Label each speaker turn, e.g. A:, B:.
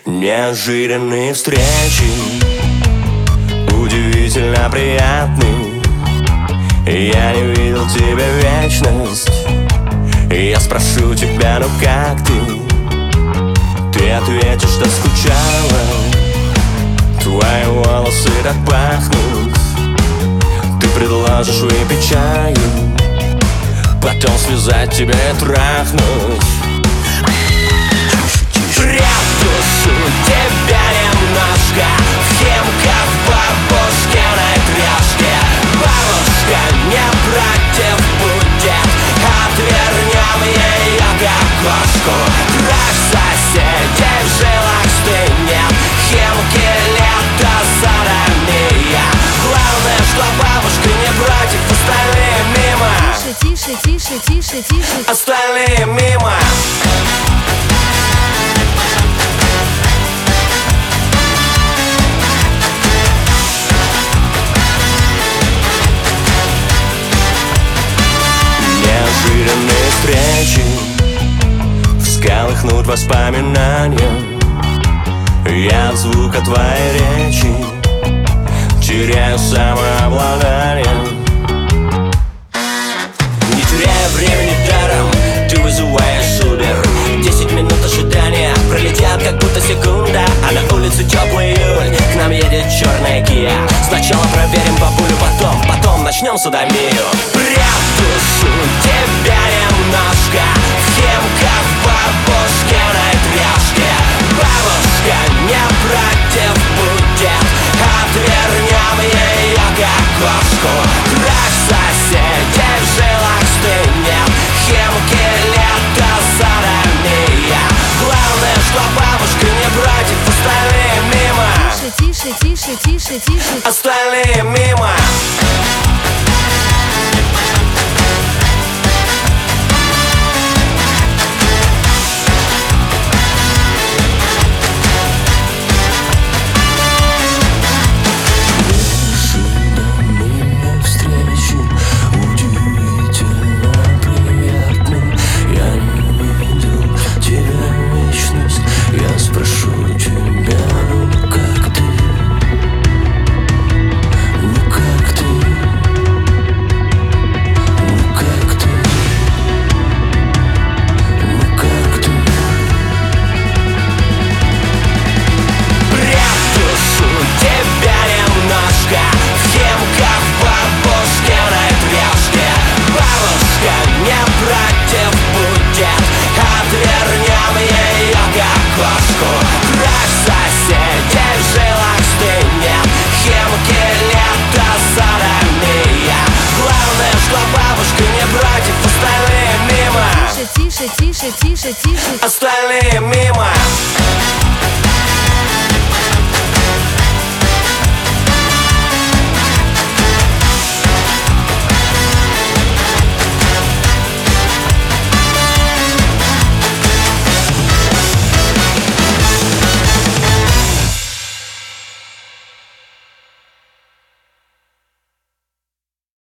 A: Неожиданные встречи, удивительно приятны. Я не видел тебя вечность. Я спрошу тебя, ну как ты? Ты ответишь, что скучала. Твои волосы так пахнут. Ты предложишь выпить чаю, потом связать тебя и трахнуть. Прятушу тебя немножко в Химках, в бабушкиной тряске. Бабушка не против будет, отвернем ее как кошку. Трах соседей в жилах стынет, Химки лето садомия. Главное, что бабушка не против, остальные мимо.
B: Тише, тише, тише, тише.
A: Остальные мимо. Неожиданные встречи всколыхнут воспоминания. Я от звука твоей речи теряю самообладание. Не теряя времени даром, ты вызываешь Uber. 10 минут ожидания пролетят, как будто секунда. А на улице теплый июль, к нам едет черная Kia. Сначала проверим бабулю, потом начнем садомию. Прятушу тебя немножко в Химках, в бабушкиной тряске. Бабушка не против будет, отвернем ее как кошку. Трах соседей в жилах стынет, Химки лето садомия. Главное, что бабушка не против, остальные мимо.
B: Тише, тише, тише, тише.
A: Остальные мимо.
B: Тише, тише, тише, тише.
A: Остальные мимо.